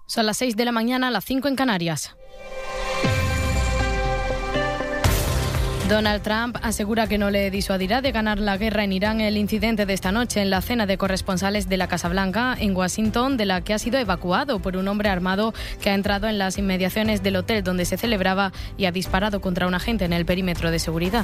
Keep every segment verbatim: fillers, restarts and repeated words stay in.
Son las seis de la mañana, las cinco en Canarias. Donald Trump asegura que no le disuadirá de ganar la guerra en Irán el incidente de esta noche en la cena de corresponsales de la Casa Blanca en Washington, de la que ha sido evacuado por un hombre armado que ha entrado en las inmediaciones del hotel donde se celebraba y ha disparado contra un agente en el perímetro de seguridad.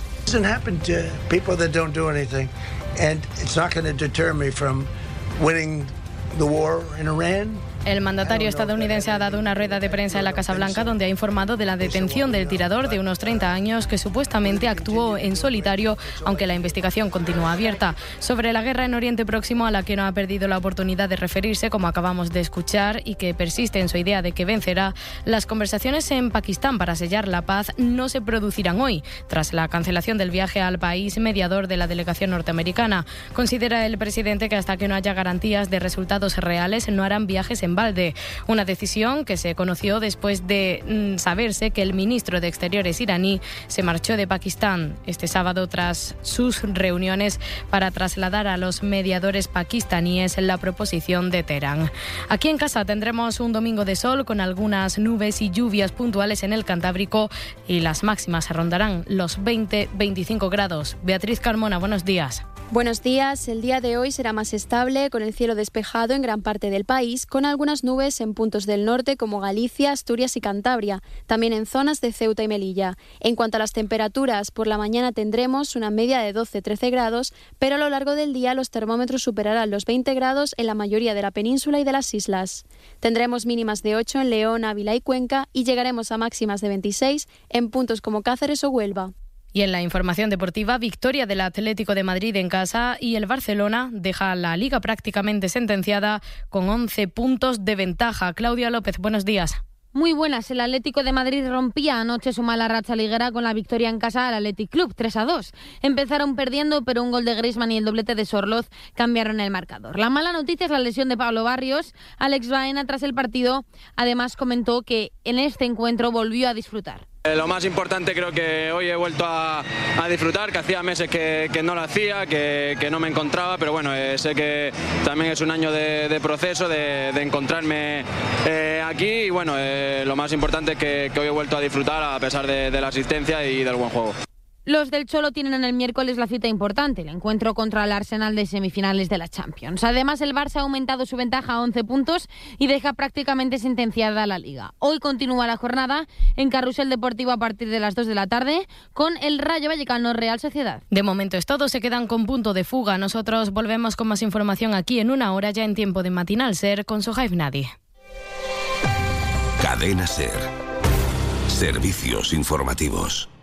El mandatario estadounidense ha dado una rueda de prensa en la Casa Blanca donde ha informado de la detención del tirador de unos treinta años que supuestamente actuó en solitario, aunque la investigación continúa abierta. Sobre la guerra en Oriente Próximo, a la que no ha perdido la oportunidad de referirse, como acabamos de escuchar, y que persiste en su idea de que vencerá, las conversaciones en Pakistán para sellar la paz no se producirán hoy, tras la cancelación del viaje al país mediador de la delegación norteamericana. Considera el presidente que hasta que no haya garantías de resultados reales no harán viajes en balde. Una decisión que se conoció después de mm, saberse que el ministro de Exteriores iraní se marchó de Pakistán este sábado tras sus reuniones para trasladar a los mediadores pakistaníes la proposición de Teherán. Aquí en casa tendremos un domingo de sol con algunas nubes y lluvias puntuales en el Cantábrico y las máximas rondarán los veinte a veinticinco grados. Beatriz Carmona, buenos días. Buenos días. El día de hoy será más estable, con el cielo despejado en gran parte del país, con algunas nubes en puntos del norte como Galicia, Asturias y Cantabria, también en zonas de Ceuta y Melilla. En cuanto a las temperaturas, por la mañana tendremos una media de doce a trece grados, pero a lo largo del día los termómetros superarán los veinte grados en la mayoría de la península y de las islas. Tendremos mínimas de ocho en León, Ávila y Cuenca y llegaremos a máximas de veintiséis en puntos como Cáceres o Huelva. Y en la información deportiva, victoria del Atlético de Madrid en casa y el Barcelona deja la Liga prácticamente sentenciada con once puntos de ventaja. Claudia López, buenos días. Muy buenas. El Atlético de Madrid rompía anoche su mala racha liguera con la victoria en casa al Athletic Club, tres a dos. Empezaron perdiendo, pero un gol de Griezmann y el doblete de Sorloz cambiaron el marcador. La mala noticia es la lesión de Pablo Barrios. Alex Baena, tras el partido, además comentó que en este encuentro volvió a disfrutar. Eh, lo más importante, creo que hoy he vuelto a, a disfrutar, que hacía meses que, que no lo hacía, que, que no me encontraba, pero bueno, eh, sé que también es un año de, de proceso, de, de encontrarme eh, aquí y bueno, eh, lo más importante es que, que hoy he vuelto a disfrutar a pesar de, de la asistencia y del buen juego. Los del Cholo tienen en el miércoles la cita importante, el encuentro contra el Arsenal de semifinales de la Champions. Además, el Barça ha aumentado su ventaja a once puntos y deja prácticamente sentenciada la Liga. Hoy continúa la jornada en Carrusel Deportivo a partir de las dos de la tarde con el Rayo Vallecano Real Sociedad. De momento es todo, se quedan con punto de fuga. Nosotros volvemos con más información aquí en una hora, ya en tiempo de Matinal Ser con Sohaib Nadi. Cadena Ser. Servicios informativos.